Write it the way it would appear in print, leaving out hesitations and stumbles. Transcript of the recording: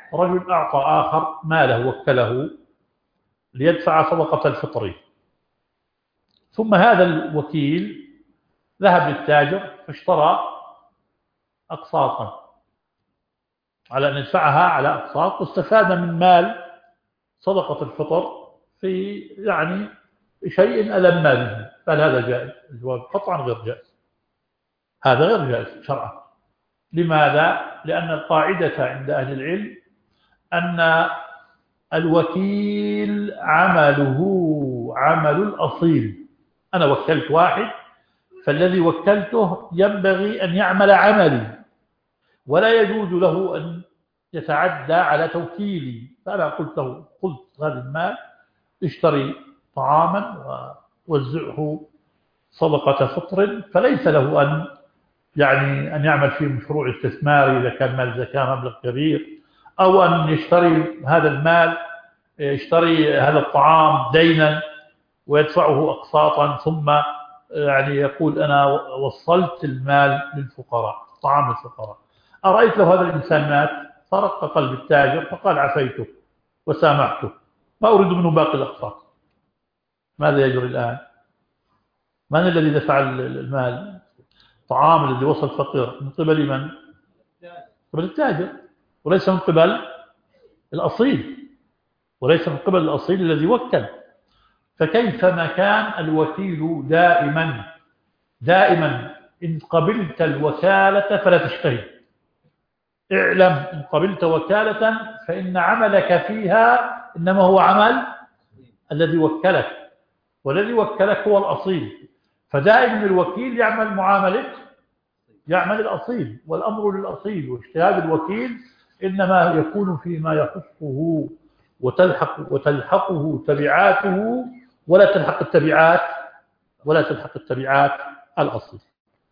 رجل أعطى آخر ماله وكله ليدفع صدقة الفطر، ثم هذا الوكيل ذهب للتاجر فاشترى أقساطا على أن يدفعها على أقساط، واستفاد من مال صدقة الفطر في يعني شيء ألم به، فهل هذا جائز؟ الجواب قطعا غير جائز، هذا غير جائز شرعا. لماذا؟ لأن القاعدة عند أهل العلم أن الوكيل عمله عمل الأصيل. أنا وكلت واحد، فالذي وكلته ينبغي أن يعمل عملي، ولا يجوز له أن يتعدى على توكيلي. فأنا قلت له هذا المال اشتري طعاما ووزعه صدقة فطر، فليس له أن يعمل فيه مشروع استثماري إذا كان مال زكاة مبلغ كبير، أو أن يشتري هذا المال، يشتري هذا الطعام دينا ويدفعه أقساطا، ثم يقول أنا وصلت المال للفقراء، طعام للفقراء. أرأيت لو هذا الإنسان مات فرق قلب التاجر فقال عفيته وسامحته، ما أريد منه باقي الأقساط، ماذا يجري الآن؟ من الذي دفع المال؟ الطعام الذي وصل فقير من قبل من؟ قبل التاجر، وليس من قبل الأصيل، وليس من قبل الأصيل الذي وكل. فكيفما كان الوكيل دائما إن قبلت الوكالة فلا تجتهد. اعلم إن قبلت وكالة فإن عملك فيها إنما هو عمل الذي وكلك، والذي وكلك هو الأصيل. فدائما الوكيل يعمل الأصيل، والأمر للأصيل، واجتهاد الوكيل إنما يكون فيما يخصه وتلحقه تبعاته، ولا تلحق التبعات الأصيل.